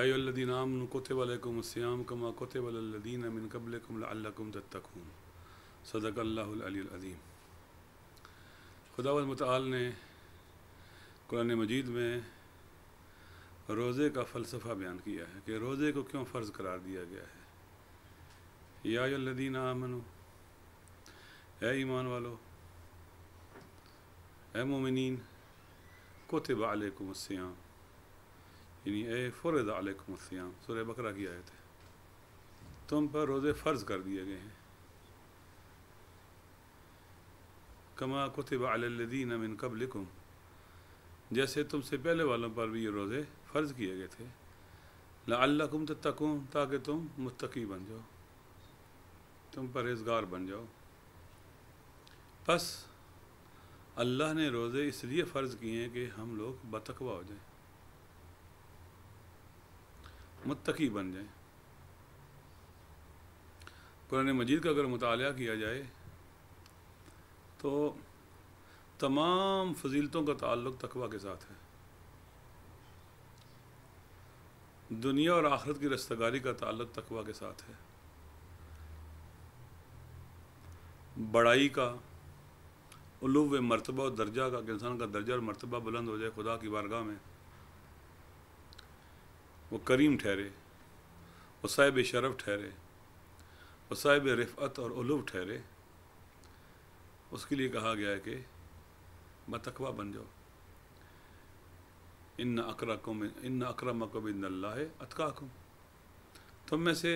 अय्युहल्लज़ीना आमनू कुतिबा अलैकुमुस्सियाम कमा कुतिबा अलल्लज़ीना मिन क़ब्लिकुम लअल्लकुम तत्तक़ून। सदक़ल्लाहुल अलीयुल अज़ीम। खुदावंद मुतआल ने कुरान मजीद में रोज़े का फ़लसफ़ा बयान किया है कि रोज़े को क्यों फ़र्ज़ करार दिया गया है। या अय्युहल्लज़ीना आमनू, ऐ ईमान वालो, ऐ मोमिनीन, कुतिबा अलैकुमुस्सियाम, यानी ए फ़ुरिज़ अलैकुमुस्सियाम, सूरह बकरा की आयत है। तुम पर रोज़े फ़र्ज़ कर दिए गए हैं। कमा कुतिबा अलल्लज़ीना मिन क़ब्लिकुम, जैसे तुमसे पहले वालों पर भी ये रोज़े फ़र्ज़ किए गए थे। लअल्लकुम तत्तक़ून, ताकि तुम मुत्तकी बन जाओ, तुम परहेज़गार बन जाओ। बस अल्लाह ने रोज़े इसलिए फ़र्ज़ किए हैं कि हम लोग बतक़वा हो जाएं, मुत्तकी बन जाएं। कुरान मजीद का अगर मुताला किया जाए तो तमाम फजीलतों का ताल्लुक़ तक़वा के साथ है। दुनिया और आखिरत की रस्तगारी का ताल्लुक़ तक़वा के साथ है। बड़ाई का, उलूव मर्तबा और दर्जा का, कि इंसान का दर्जा और मर्तबा बुलंद हो जाए खुदा की बारगाह में, वो करीम ठहरे, वो साहिब शरफ़ ठहरे, वो साहिब रिफ़अत और उलूव ठहरे, उसके लिए कहा गया है कि बतक़वा बन जाओ। इन्ना अक्रमकुम इंदल्लाहि अत्क़ाकुम, तुम में से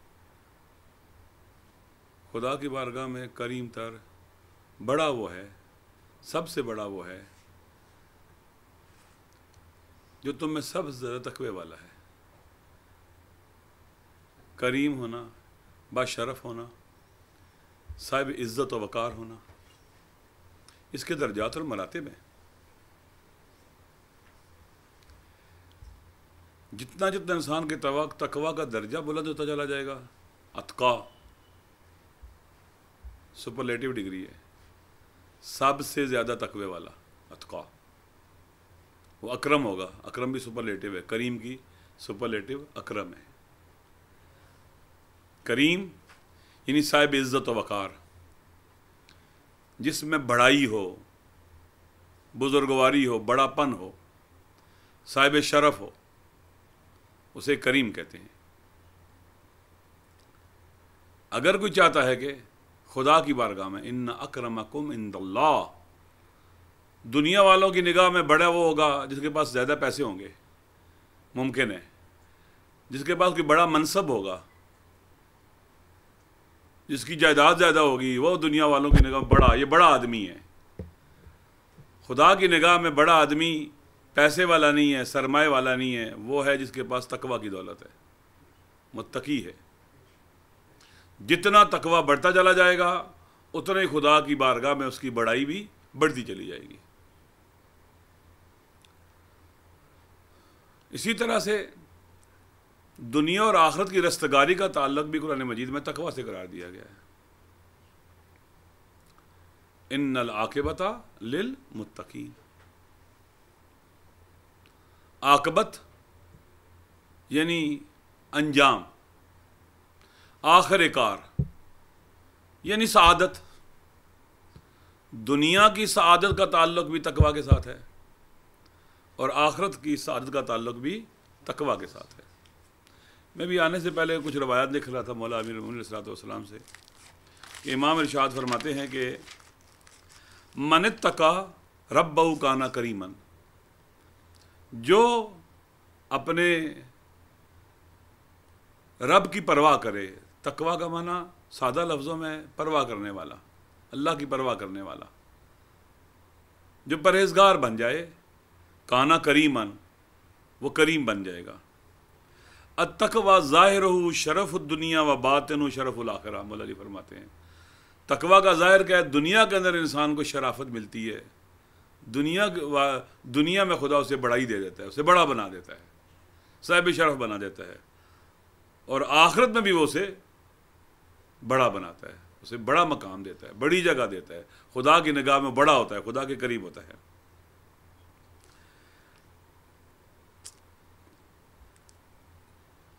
खुदा की बारगाह में करीम तर, बड़ा वो है, सबसे बड़ा वो है जो तुम में सबसे ज़्यादा तक़वे वाला है। करीम होना, बाशरफ़ होना, साहिब इज़्ज़त व वक़ार होना, इसके दर्जात और मरातिब हैं। जितना जितना इंसान के तक़वा का दर्जा बुलंद होता चला जाएगा, अत्क़ा सुपरलेटिव डिग्री है, सबसे ज़्यादा तक़वे वाला अत्क़ा, वो अकरम होगा। अकरम भी सुपरलेटिव है, करीम की सुपरलेटिव अकरम है। करीम यानी साहिब इज़्ज़त व वक़ार, जिसमें बड़ाई हो, बुजुर्गवारी हो, बड़ापन हो, साहिब शरफ़ हो, उसे करीम कहते हैं। अगर कोई चाहता है कि खुदा की बारगाह में इन्ना अक्रमकुम इंदल्लाह, दुनिया वालों की निगाह में बड़ा वो होगा जिसके पास ज़्यादा पैसे होंगे, मुमकिन है, जिसके पास कोई बड़ा मनसब होगा, जिसकी जायदाद ज़्यादा होगी, वो दुनिया वालों की निगाह में बड़ा, ये बड़ा आदमी है। खुदा की निगाह में बड़ा आदमी पैसे वाला नहीं है, सरमाए वाला नहीं है, वो है जिसके पास तक़वा की दौलत है, मुत्तकी है। जितना तक़वा बढ़ता चला जाएगा उतना ही खुदा की बारगाह में उसकी बड़ाई भी बढ़ती चली जाएगी। इसी तरह से दुनिया और आखिरत की रस्तगारी का ताल्लुक़ भी कुरान मजीद में तक़वा से करार दिया गया है। इन्नल आक़िबता लिल मुत्तकीन, आक़िबत यानी अंजाम, आखिर कार यानी सआदत। दुनिया की सआदत का ताल्लुक़ भी तक़वा के साथ है और आखिरत की सआदत का ताल्लुक़ भी तक़वा के साथ है। मैं भी आने से पहले कुछ रवायात लिख रहा था मौला अमीरुल मोमिनीन अलैहिस्सलाम से कि इमाम इरशाद फरमाते हैं कि मन इत्तक़ा रब्बहु काना करीमन, जो अपने रब की परवाह करे, तक़वा का माना सादा लफ्ज़ों में परवाह करने वाला, अल्लाह की परवाह करने वाला, जो परहेज़गार बन जाए, काना करीमन, वो करीम बन जाएगा। अत्तक़वा ज़ाहिरुहु शरफ़ुद दुनिया व बातिनुहु शरफ़ुल आखिरा, मौला जी फरमाते हैं तक़वा का ज़ाहिर क्या है, दुनिया के अंदर इंसान को शराफत मिलती है, दुनिया में खुदा उसे बड़ाई दे देता है, उसे बड़ा बना देता है, साहिब शरफ़ बना देता है, और आखिरत में भी वो उसे बड़ा बनाता है, उसे बड़ा मकाम देता है, बड़ी जगह देता है, खुदा की निगाह में बड़ा होता है, खुदा के करीब होता है।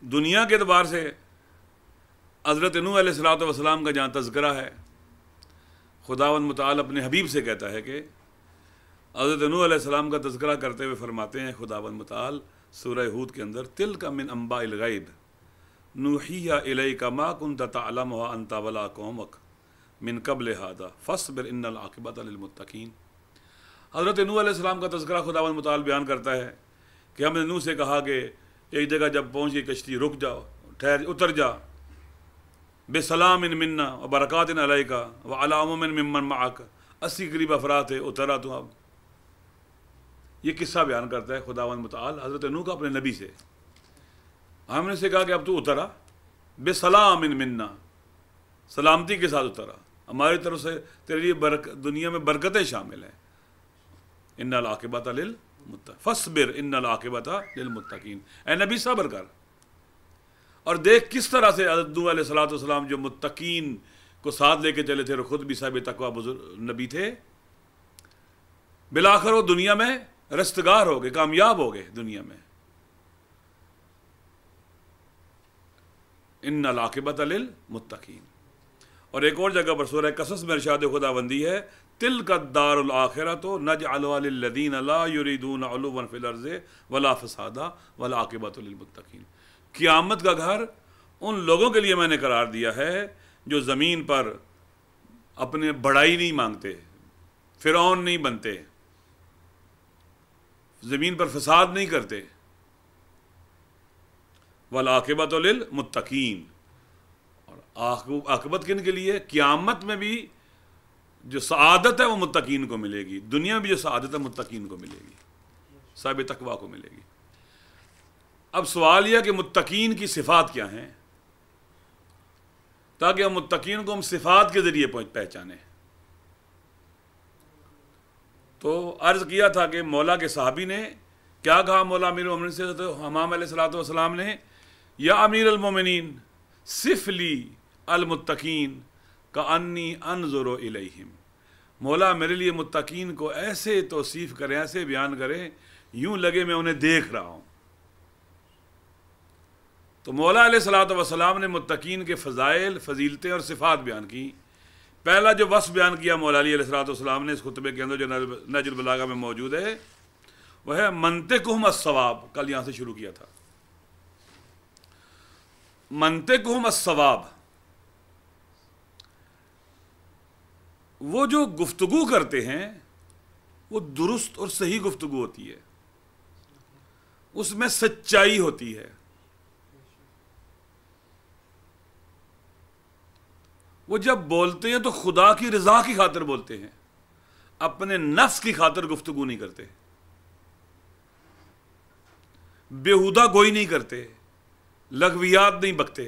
دنیا کے اعتبار سے حضرت نوح علیہ الصلوۃ والسلام کا جہاں تذکرہ ہے، خداوند متعال اپنے حبیب سے کہتا ہے کہ حضرت نوح علیہ السلام کا تذکرہ کرتے ہوئے فرماتے ہیں خداوند متعال سورہ ہود کے اندر، تلک من انباء الغیب نوحیہ الیک ما کنت تعلمها انت ولا قومک من قبل هذا فاصبر ان العاقبۃ للمتقین۔ حضرت نوح علیہ السلام کا تذکرہ خداوند متعال بیان کرتا ہے کہ ہم نے نوح سے کہا کہ ایک جگہ جب پہنچ گئی کشتی رک جاؤ، ٹھہر اتر جا، بسلام منا و برکات علیک وعلی امم ممن معک، 80 قریب افراد تھے، اترا تو اب۔ یہ قصہ بیان کرتا ہے خداوند متعال حضرت نوح کا اپنے نبی سے۔ ہم نے سے کہا کہ اب تو اترا، بسلام منا، سلامتی کے ساتھ اترا، ہماری طرف سے تیرے لیے دنیا میں برکتیں شامل ہیں۔ ان العاقبۃ للمتقین فاصبر ان العاقبۃ للمتقین، اے نبی صبر کر۔ اور دیکھ کس طرح سے حضرت نوح علیہ الصلوۃ والسلام جو متقین کو ساتھ لے کے چلے تھے اور خود بھی صاحب تقویٰ بزرگ نبی تھے، بالآخر وہ دنیا میں رستگار ہو گئے، کامیاب ہو گئے دنیا میں۔ ان العاقبۃ للمتقین۔ اور ایک اور جگہ پر سورہ قصص میں ارشاد خداوندی ہے، تلک الدار الآخرۃ نجعلها للذین لا یریدون علوا فی الارض ولا فسادا والعاقبۃ للمتقین۔ قیامت کا گھر ان لوگوں کے لیے میں نے قرار دیا ہے جو زمین پر اپنے بڑائی نہیں مانگتے، فرعون نہیں بنتے، زمین پر فساد نہیں کرتے، والعاقبۃ للمتقین۔ اور عاقبت کن کے لیے؟ قیامت میں بھی جو سعادت ہے وہ متقین کو ملے گی، دنیا میں بھی جو سعادت ہے متقین کو ملے گی، صاحب تقویٰ کو ملے گی۔ اب سوال یہ کہ متقین کی صفات کیا ہیں، تاکہ ہم متقین کو ہم صفات کے ذریعے پہچانیں۔ تو عرض کیا تھا کہ مولا کے صحابی نے کیا کہا، مولا امیر المومنین سے حمام علیہ الصلوۃ والسلام نے، یا امیر المومنین صف لی المتقین کانی انظر الیہم، مولا میرے لیے متقین کو ایسے توصیف کریں، ایسے بیان کریں یوں لگے میں انہیں دیکھ رہا ہوں۔ تو مولا علیہ الصلوۃ والسلام نے متقین کے فضائل، فضیلتیں اور صفات بیان کی۔ پہلا جو وصف بیان کیا مولا علی علیہ الصلوۃ والسلام نے اس خطبے کے اندر جو نہج البلاغہ میں موجود ہے، وہ ہے منطقہم الصواب۔ کل یہاں سے شروع کیا تھا، منطقہم الصواب، وہ جو گفتگو کرتے ہیں وہ درست اور صحیح گفتگو ہوتی ہے، اس میں سچائی ہوتی ہے۔ وہ جب بولتے ہیں تو خدا کی رضا کی خاطر بولتے ہیں، اپنے نفس کی خاطر گفتگو نہیں کرتے، بیہودہ گوئی نہیں کرتے، لغویات نہیں بکتے،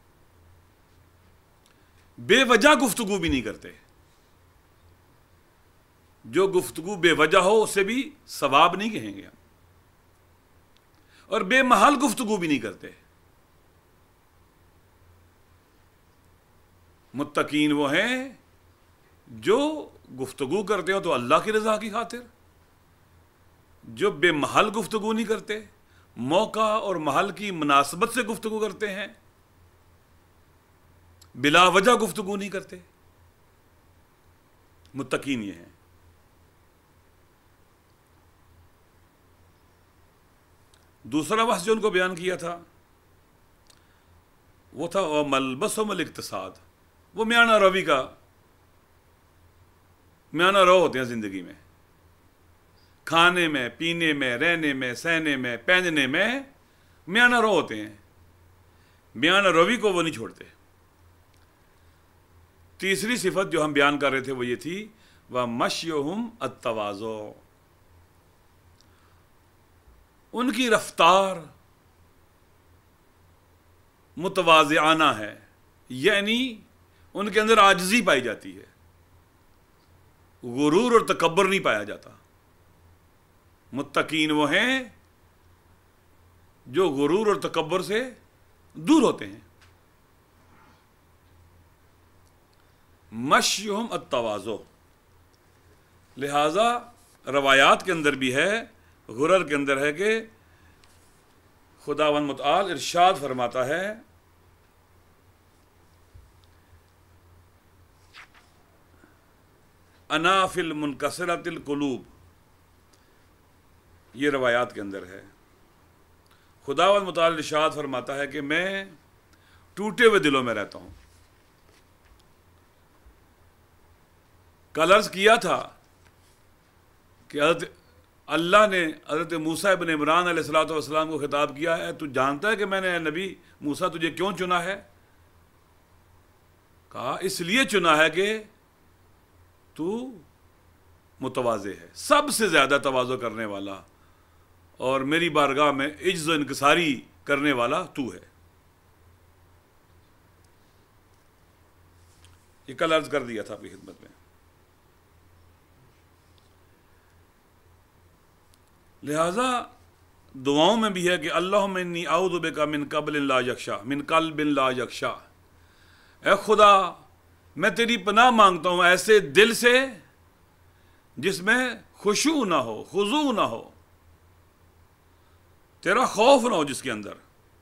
بے وجہ گفتگو بھی نہیں کرتے۔ جو گفتگو بے وجہ ہو اسے بھی ثواب نہیں کہیں گے ہم، اور بے محل گفتگو بھی نہیں کرتے۔ متقین وہ ہیں جو گفتگو کرتے ہو تو اللہ کی رضا کی خاطر، جو بے محل گفتگو نہیں کرتے، موقع اور محل کی مناسبت سے گفتگو کرتے ہیں، بلا وجہ گفتگو نہیں کرتے۔ متقین یہ ہیں۔ دوسرا وصف جو ان کو بیان کیا تھا وہ تھا ملبسہم الاقتصاد، وہ میانہ روی کا میانہ رو ہوتے ہیں زندگی میں، کھانے میں، پینے میں، رہنے میں، سہنے میں، پہننے میں میانہ رو ہوتے ہیں، میانہ روی کو وہ نہیں چھوڑتے۔ تیسری صفت جو ہم بیان کر رہے تھے وہ یہ تھی، وَمَشْيُهُمْ التَّوَاضُعُ، ان کی رفتار متواضعانہ ہے، یعنی ان کے اندر عاجزی پائی جاتی ہے، غرور اور تکبر نہیں پایا جاتا۔ متقین وہ ہیں جو غرور اور تکبر سے دور ہوتے ہیں۔ مشیہم التواضع، لہذا روایات کے اندر بھی ہے، غرر کے اندر ہے کہ خداوند متعال ارشاد فرماتا ہے انا فی المنکسرۃ القلوب، یہ روایات کے اندر ہے، خداوند متعال ارشاد فرماتا ہے کہ میں ٹوٹے ہوئے دلوں میں رہتا ہوں۔ کل عرض کیا تھا کہ اللہ نے حضرت موسیٰ ابن عمران علیہ الصلوۃ والسلام کو خطاب کیا ہے، تو جانتا ہے کہ میں نے نبی موسیٰ تجھے کیوں چنا ہے؟ کہا اس لیے چنا ہے کہ تو متواضع ہے، سب سے زیادہ تواضع کرنے والا اور میری بارگاہ میں عجز و انکساری کرنے والا تو ہے۔ یہ کل عرض کر دیا تھا آپ کی خدمت میں۔ لہذا دعاؤں میں بھی ہے کہ اللہم انی اعوذ بک من قلب لا یخشع، اے خدا میں تیری پناہ مانگتا ہوں ایسے دل سے جس میں خشوع نہ ہو، خضوع نہ ہو، تیرا خوف نہ ہو جس کے اندر۔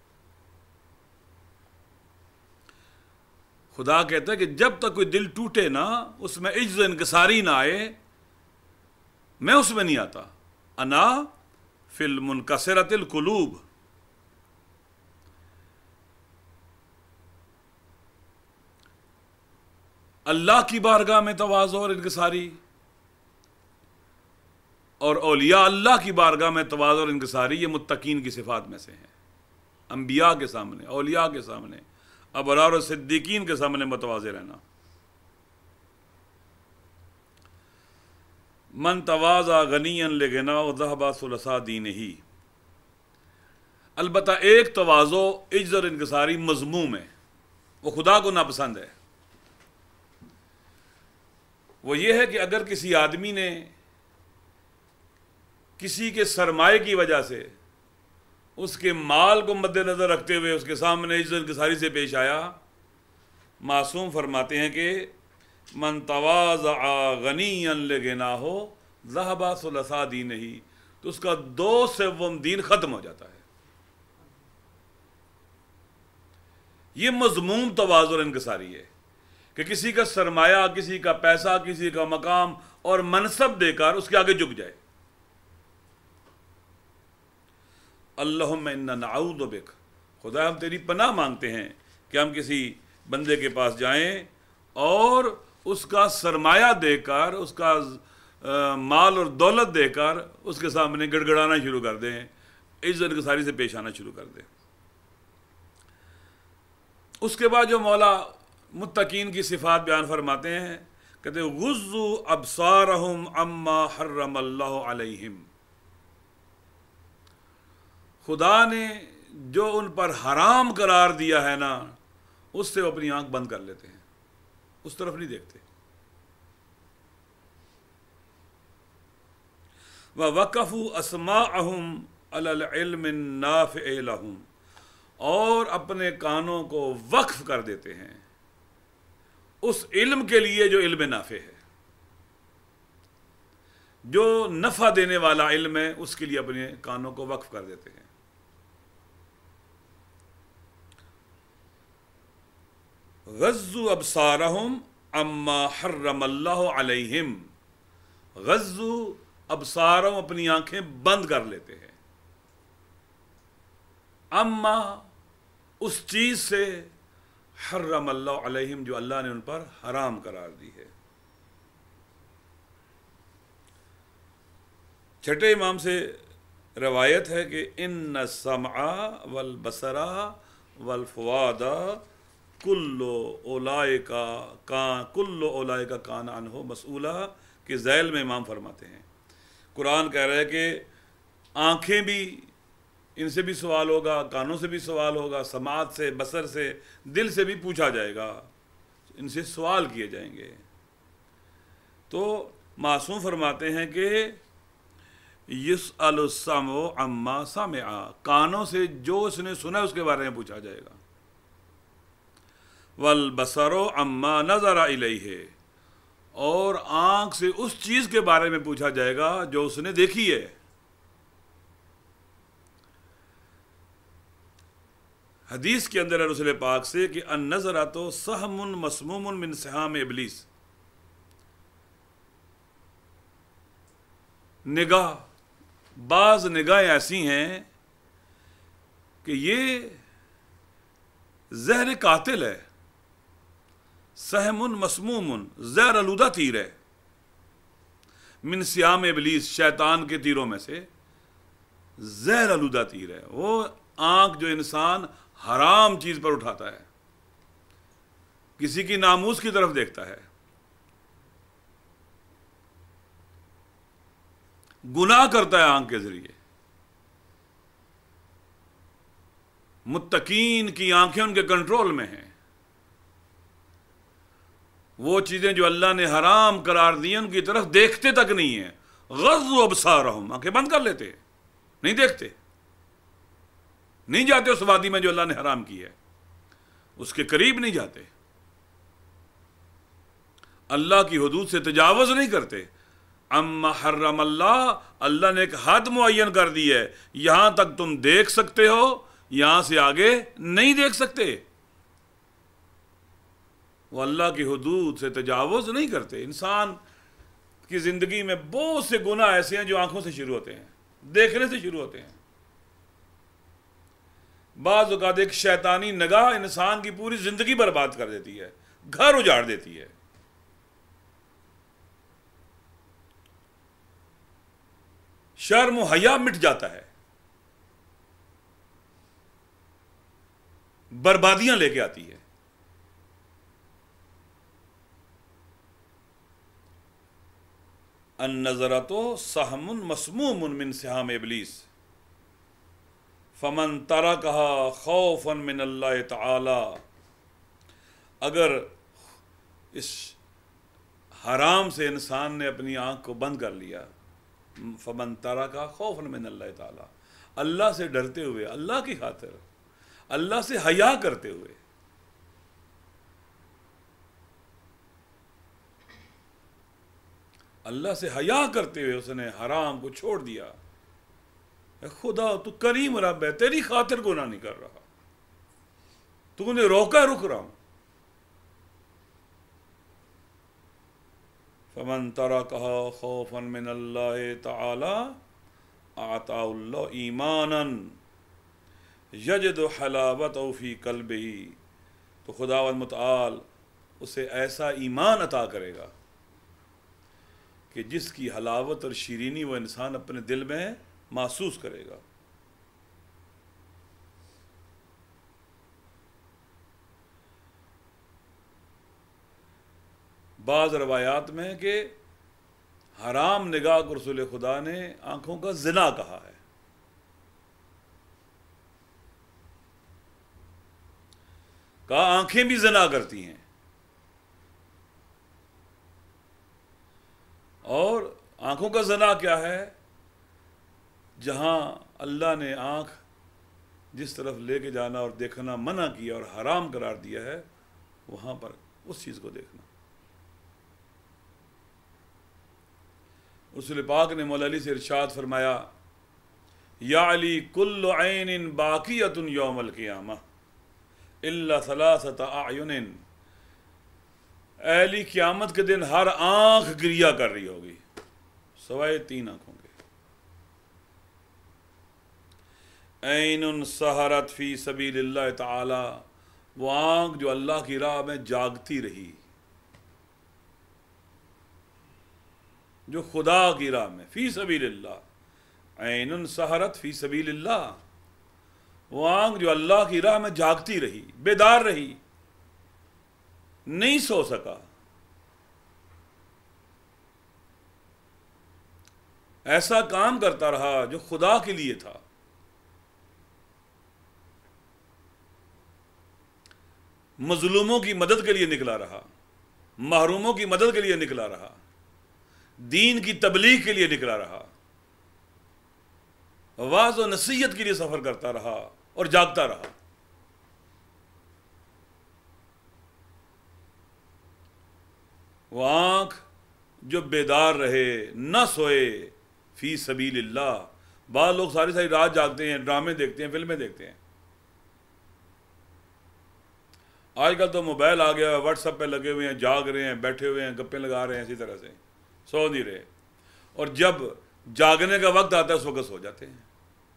خدا کہتا ہے کہ جب تک کوئی دل ٹوٹے نا، اس میں عجز و انکساری نہ آئے، میں اس میں نہیں آتا۔ انا فی المنکسرۃ القلوب، اللہ کی بارگاہ میں تواضع اور انکساری، اور اولیاء اللہ کی بارگاہ میں تواضع اور انکساری، یہ متقین کی صفات میں سے ہیں۔ انبیاء کے سامنے، اولیاء کے سامنے، ابرار و صدیقین کے سامنے متواضع رہنا۔ من تواضع غنیا لغناہ ذہب ثلثا دینہ، البتہ ایک تواضع، عجز اور انکساری مذموم ہے، وہ خدا کو ناپسند ہے۔ وہ یہ ہے کہ اگر کسی آدمی نے کسی کے سرمایے کی وجہ سے اس کے مال کو مد نظر رکھتے ہوئے اس کے سامنے عزت انکساری سے پیش آیا، معصوم فرماتے ہیں کہ من تواضع غنیا لغناہ ذہب ثلثا دینہ، تو اس کا 2/7 دین ختم ہو جاتا ہے۔ یہ مذموم تواضع اور انکساری ہے کہ کسی کا سرمایہ، کسی کا پیسہ، کسی کا مقام اور منصب دے کر اس کے آگے جھک جائے۔ اللہم انا نعوذ بک، خدا ہم تیری پناہ مانگتے ہیں کہ ہم کسی بندے کے پاس جائیں اور اس کا سرمایہ دے کر، اس کا مال اور دولت دے کر اس کے سامنے گڑ گڑانا شروع کر دیں، عزت انکساری سے پیش آنا شروع کر دیں۔ اس کے بعد جو مولا متقین کی صفات بیان فرماتے ہیں، کہتے ہیں غضوا ابصارہم عما حرم اللہ علیہم، خدا نے جو ان پر حرام قرار دیا ہے نا، اس سے وہ اپنی آنکھ بند کر لیتے ہیں، اس طرف نہیں دیکھتے۔ وَوَقَفُوا أَسْمَاعَهُمْ عَلَى الْعِلْمِ النَّافِعِ لَهُمْ، اور اپنے کانوں کو وقف کر دیتے ہیں اس علم کے لیے جو علم نافع ہے، جو نفع دینے والا علم ہے، اس کے لیے اپنے کانوں کو وقف کر دیتے ہیں۔ غضوا ابصارہم عما حرم اللہ علیہم، غضوا ابصارہم، اپنی آنکھیں بند کر لیتے ہیں، اما اس چیز سے حرم اللہ علیہم جو اللہ نے ان پر حرام قرار دی ہے۔ چھٹے امام سے روایت ہے کہ ان السمع والبصر والفؤاد کل اولئک کان عنہ مسئولا، کے ذیل میں امام فرماتے ہیں، قرآن کہہ رہا ہے کہ آنکھیں بھی، ان سے بھی سوال ہوگا، کانوں سے بھی سوال ہوگا، سماعت سے، بصر سے، دل سے بھی پوچھا جائے گا، ان سے سوال کیے جائیں گے۔ تو معصوم فرماتے ہیں کہ یسأل السمع عما سمع، کانوں سے جو اس نے سنا اس کے بارے میں پوچھا جائے گا، والبصر عما نظر الیہ، اور آنکھ سے اس چیز کے بارے میں پوچھا جائے گا جو اس نے دیکھی ہے۔ حدیث کے اندر ہے رسول پاک سے کہ النظرۃ سہم مسموم من سہام ابلیس، نگاہ، بعض نگاہیں ایسی ہیں کہ یہ زہر قاتل ہے، سہم مسموم، زہر آلودہ تیر ہے، من سیام ابلیس، شیطان کے تیروں میں سے زہر آلودہ تیر ہے وہ آنکھ جو انسان حرام چیز پر اٹھاتا ہے، کسی کی ناموس کی طرف دیکھتا ہے، گناہ کرتا ہے آنکھ کے ذریعے۔ متقین کی آنکھیں ان کے کنٹرول میں ہیں، وہ چیزیں جو اللہ نے حرام قرار دی ہیں ان کی طرف دیکھتے تک نہیں ہیں۔ غضوا ابصارہم، آنکھیں بند کر لیتے، نہیں دیکھتے، نہیں جاتے اس وادی میں جو اللہ نے حرام کی ہے، اس کے قریب نہیں جاتے، اللہ کی حدود سے تجاوز نہیں کرتے۔ اما حرم اللہ، اللہ نے ایک حد معین کر دی ہے، یہاں تک تم دیکھ سکتے ہو، یہاں سے آگے نہیں دیکھ سکتے۔ وہ اللہ کی حدود سے تجاوز نہیں کرتے۔ انسان کی زندگی میں بہت سے گناہ ایسے ہیں جو آنکھوں سے شروع ہوتے ہیں، دیکھنے سے شروع ہوتے ہیں۔ بعض اوقات ایک شیطانی نگاہ انسان کی پوری زندگی برباد کر دیتی ہے، گھر اجاڑ دیتی ہے۔ شرم و حیا مٹ جاتا ہے، بربادیاں لے کے آتی ہے۔ النظرۃ سہم مسموم من سہام ابلیس فمن ترکہا خوفا من اللہ تعالی، اگر اس حرام سے انسان نے اپنی آنکھ کو بند کر لیا، فمن ترکہا خوفا من اللہ تعالی، اللہ سے ڈرتے ہوئے، اللہ کی خاطر، اللہ سے حیا کرتے ہوئے، اللہ سے حیا کرتے ہوئے اس نے حرام کو چھوڑ دیا۔ خدا تو کریم رب ہے، تیری خاطر گناہ نہیں کر رہا، تو نے روکا، رک رہا ہوں۔ فمن ترکہا خوفا من اللہ تعالی اعطاہ اللہ ایمانا یجد حلاوتہ فی قلبہ، تو خداوند متعال اسے ایسا ایمان عطا کرے گا کہ جس کی حلاوت اور شیرینی وہ انسان اپنے دل میں محسوس کرے گا۔ بعض روایات میں کہ حرام نگاہ کو رسول خدا نے آنکھوں کا زنا کہا ہے۔ کہا آنکھیں بھی زنا کرتی ہیں، اور آنکھوں کا زنا کیا ہے؟ جہاں اللہ نے آنکھ جس طرف لے کے جانا اور دیکھنا منع کیا اور حرام قرار دیا ہے، وہاں پر اس چیز کو دیکھنا۔ رسول پاک نے مولا علی سے ارشاد فرمایا، یا علی کل عین باقیۃ یوم القیامہ الا ثلاثۃ اعین، اے علی قیامت کے دن ہر آنکھ گریہ کر رہی ہوگی سوائے 3 آنکھوں کے۔ عین سہرت فی سبیل اللہ تعالی، وہ آنکھ جو اللہ کی راہ میں جاگتی رہی، جو خدا کی راہ میں، فی سبیل اللہ، عین سہرت فی سبیل اللہ، وہ آنکھ جو اللہ کی راہ میں جاگتی رہی، بیدار رہی، نہیں سو سکا، ایسا کام کرتا رہا جو خدا کے لیے تھا، مظلوموں کی مدد کے لیے نکلا رہا، محروموں کی مدد کے لیے نکلا رہا، دین کی تبلیغ کے لیے نکلا رہا، واعظ و نصیحت کے لیے سفر کرتا رہا اور جاگتا رہا۔ وہ آنکھ جو بیدار رہے، نہ سوئے، فی سبیل اللہ۔ بعض لوگ ساری ساری رات جاگتے ہیں، ڈرامے دیکھتے ہیں، فلمیں دیکھتے ہیں، آج کل تو موبائل آ گیا ہے، واٹس ایپ پہ لگے ہوئے ہیں، جاگ رہے ہیں، بیٹھے ہوئے ہیں، گپیں لگا رہے ہیں، اسی طرح سے سو نہیں رہے، اور جب جاگنے کا وقت آتا ہے اس وقت سو جاتے ہیں،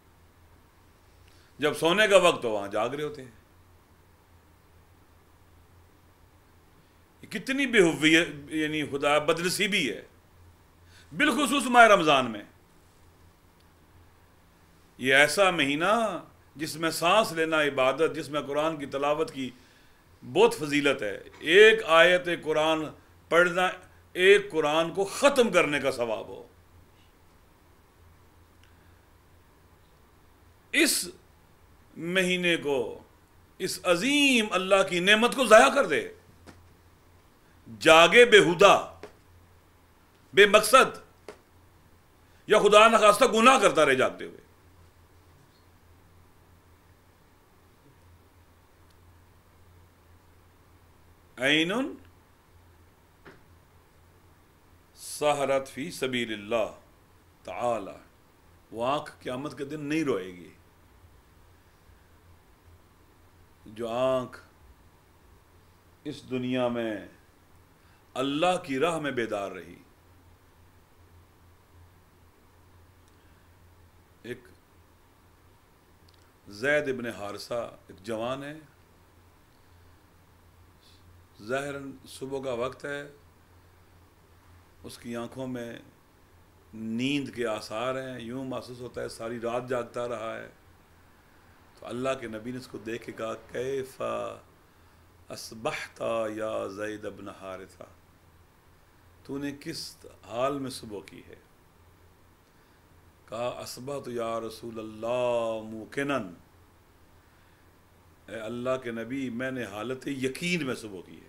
جب سونے کا وقت ہو وہاں جاگ رہے ہوتے ہیں۔ کتنی بے ہویت، یعنی خدا بدنصیبی ہے، بالخصوص ماہ رمضان میں۔ یہ ایسا مہینہ جس میں سانس لینا عبادت، جس میں قرآن کی تلاوت کی بہت فضیلت ہے، ایک آیت قرآن پڑھنا ایک قرآن کو ختم کرنے کا ثواب ہو۔ اس مہینے کو، اس عظیم اللہ کی نعمت کو ضائع کر دے، جاگے بےہودہ، بے مقصد، یا خدا نخواستہ گناہ کرتا رہے جاگتے ہوئے۔ عین سہرت فی سبیل اللہ تعالی، وہ آنکھ قیامت کے دن نہیں روئے گی، جو آنکھ اس دنیا میں اللہ کی راہ میں بیدار رہی۔ ایک زید ابن حارثہ ایک جوان ہے، ظاہراً صبح کا وقت ہے، اس کی آنکھوں میں نیند کے آثار ہیں، یوں محسوس ہوتا ہے ساری رات جاگتا رہا ہے۔ تو اللہ کے نبی نے اس کو دیکھ کے کہا کیف اصبحت یا زید ابن حارثہ، تو نے کس حال میں صبح کی ہے؟ کہا اصبحت یا رسول اللہ موقناً، اے اللہ کے نبی میں نے حالت یقین میں صبح کی ہے۔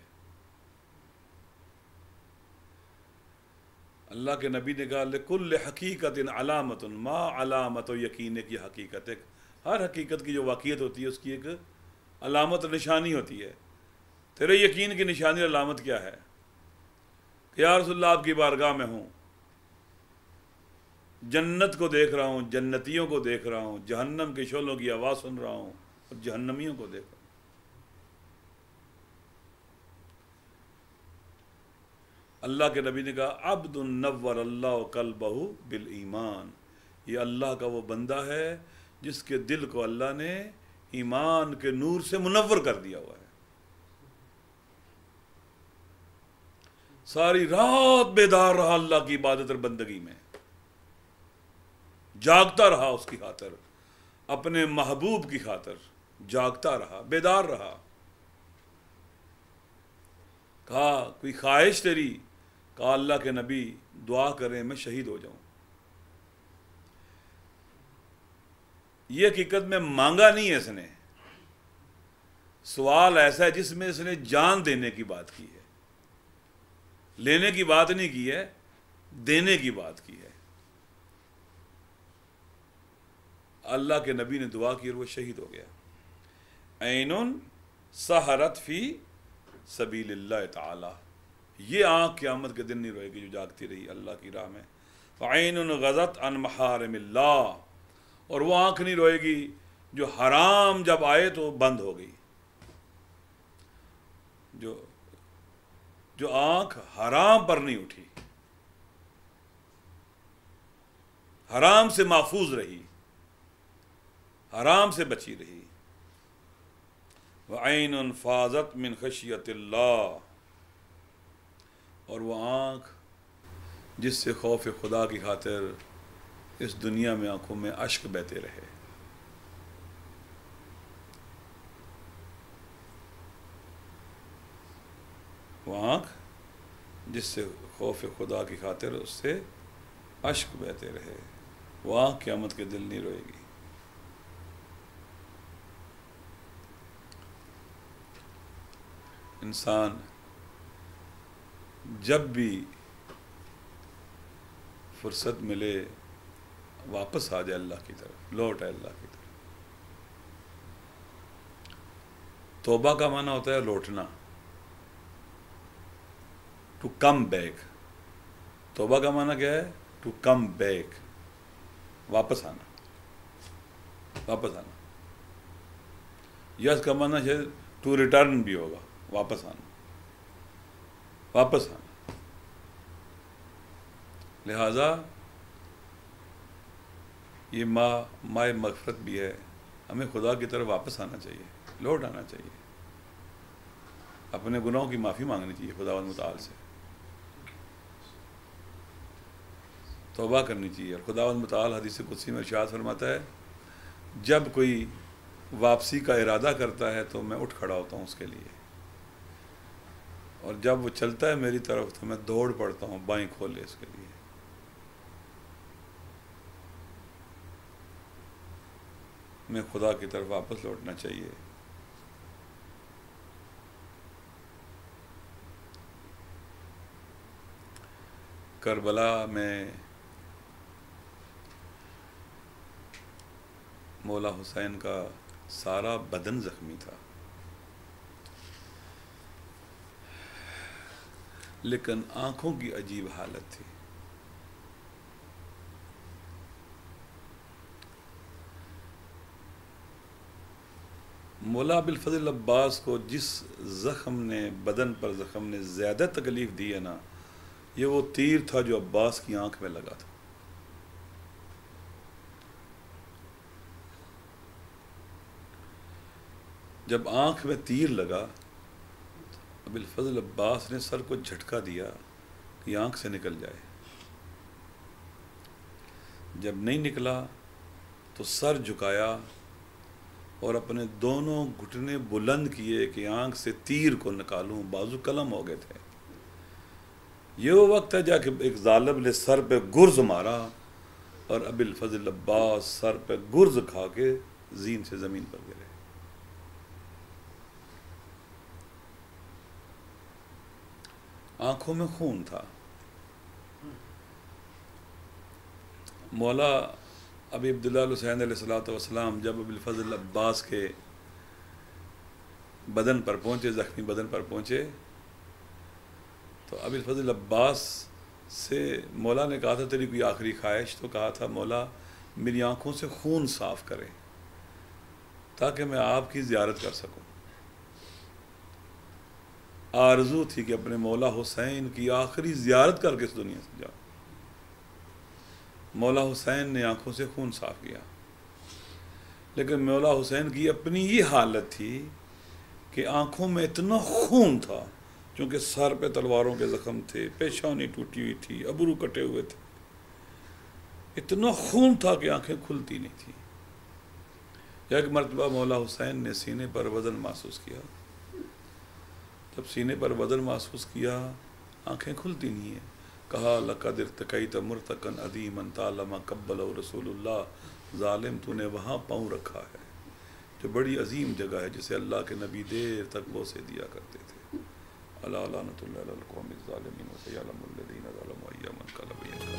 اللہ کے نبی نے کہا لکل حقیقت علامت ما علامت و یقین کی حقیقت، ایک ہر حقیقت کی جو واقعیت ہوتی ہے اس کی ایک علامت نشانی ہوتی ہے۔ تیرے یقین کی نشانی علامت کیا ہے؟ کہ یا رسول اللہ آپ کی بارگاہ میں ہوں، جنت کو دیکھ رہا ہوں، جنتیوں کو دیکھ رہا ہوں، جہنم کے شعلوں کی آواز سن رہا ہوں اور جہنمیوں کو دیکھ رہا ہوں۔ اللہ کے نبی نے کہا عبد نور اللہ قلبہ بالایمان، یہ اللہ کا وہ بندہ ہے جس کے دل کو اللہ نے ایمان کے نور سے منور کر دیا ہوا ہے۔ ساری رات بیدار رہا اللہ کی عبادت اور بندگی میں، جاگتا رہا اس کی خاطر، اپنے محبوب کی خاطر جاگتا رہا، بیدار رہا۔ کہا کوئی خواہش تیری؟ کہا اللہ کے نبی دعا کریں میں شہید ہو جاؤں۔ یہ حقیقت میں مانگا نہیں ہے اس نے، سوال ایسا ہے جس میں اس نے جان دینے کی بات کی ہے، لینے کی بات نہیں کی ہے، دینے کی بات کی ہے۔ اللہ کے نبی نے دعا کی اور وہ شہید ہو گیا۔ عین سہرت فی سبیل اللہ تعالی، یہ آنکھ قیامت کے دن نہیں روئے گی جو جاگتی رہی اللہ کی راہ میں۔ فعین غزت عن محارم اللہ، اور وہ آنکھ نہیں روئے گی جو حرام جب آئے تو بند ہو گئی، جو آنکھ حرام پر نہیں اٹھی، حرام سے محفوظ رہی، حرام سے بچی رہی۔ وعین فاضت من خشیت اللہ، اور وہ آنکھ جس سے خوف خدا کی خاطر اس دنیا میں آنکھوں میں اشک بہتے رہے۔ وہ آنکھ جس سے خوف خدا کی خاطر اس سے اشک بہتے رہے، وہ آنکھ قیامت کے دل نہیں روئے گی۔ انسان جب بھی فرصت ملے واپس آ جائے اللہ کی طرف، لوٹ آئے اللہ کی طرف۔ توبہ کا معنی ہوتا ہے لوٹنا، ٹو کم بیک۔ توبہ کا معنی کیا ہے؟ ٹو کم بیک، واپس آنا، واپس آنا۔ یا اس کا معنی ہے ٹو ریٹرن بھی ہوگا، واپس آنا، واپس آنا۔ لہذا یہ ماہ مغفرت بھی ہے، ہمیں خدا کی طرف واپس آنا چاہیے، لوٹ آنا چاہیے، اپنے گناہوں کی معافی مانگنی چاہیے خداوند متعال سے، توبہ کرنی چاہیے۔ اور خداوند متعال حدیث قدسی میں ارشاد فرماتا ہے جب کوئی واپسی کا ارادہ کرتا ہے تو میں اٹھ کھڑا ہوتا ہوں اس کے لیے، اور جب وہ چلتا ہے میری طرف تو میں دوڑ پڑتا ہوں بائیں کھولے اس کے لیے۔ میں خدا کی طرف واپس لوٹنا چاہیے۔ کربلا میں مولا حسین کا سارا بدن زخمی تھا، لیکن آنکھوں کی عجیب حالت تھی۔ مولا ابوالفضل عباس کو جس زخم نے، بدن پر زخم نے زیادہ تکلیف دی ہے نا، یہ وہ تیر تھا جو عباس کی آنکھ میں لگا تھا۔ جب آنکھ میں تیر لگا ابوالفضل عباس نے سر کو جھٹکا دیا کہ آنکھ سے نکل جائے، جب نہیں نکلا تو سر جھکایا اور اپنے دونوں گھٹنے بلند کیے کہ آنکھ سے تیر کو نکالوں، بازو قلم ہو گئے تھے۔ یہ وہ وقت ہے جا کہ ایک ظالم نے سر پہ گرز مارا اور ابوالفضل عباس سر پہ گرز کھا کے زین سے زمین پر گرے۔ آنکھوں میں خون تھا۔ مولا ابی عبداللہ الحسین علیہ السلام جب ابوالفضل عباس کے بدن پر پہنچے، زخمی بدن پر پہنچے، تو ابوالفضل عباس سے مولا نے کہا تھا تیری کوئی آخری خواہش؟ تو کہا تھا مولا میری آنکھوں سے خون صاف کرے تاکہ میں آپ کی زیارت کر سکوں۔ آرزو تھی کہ اپنے مولا حسین کی آخری زیارت کر کے اس دنیا سے جاؤ۔ مولا حسین نے آنکھوں سے خون صاف کیا، لیکن مولا حسین کی اپنی یہ حالت تھی کہ آنکھوں میں اتنا خون تھا، چونکہ سر پہ تلواروں کے زخم تھے، پیشانی ٹوٹی ہوئی تھی، ابرو کٹے ہوئے تھے، اتنا خون تھا کہ آنکھیں کھلتی نہیں تھی۔ ایک مرتبہ مولا حسین نے سینے پر وزن محسوس کیا، جب سینے پر وزن محسوس کیا آنکھیں کھلتی نہیں ہیں، کہا لقد ارتقیت مرتقا عظیما طالما قبلہ رسول اللہ، ظالم تو نے وہاں پاؤں رکھا ہے جو بڑی عظیم جگہ ہے جسے اللہ کے نبی دیر تک بوسے دیا کرتے تھے۔ الا لعنۃ اللہ علی القوم الظالمین وسیعلم الذین ظلموا ایام انقلب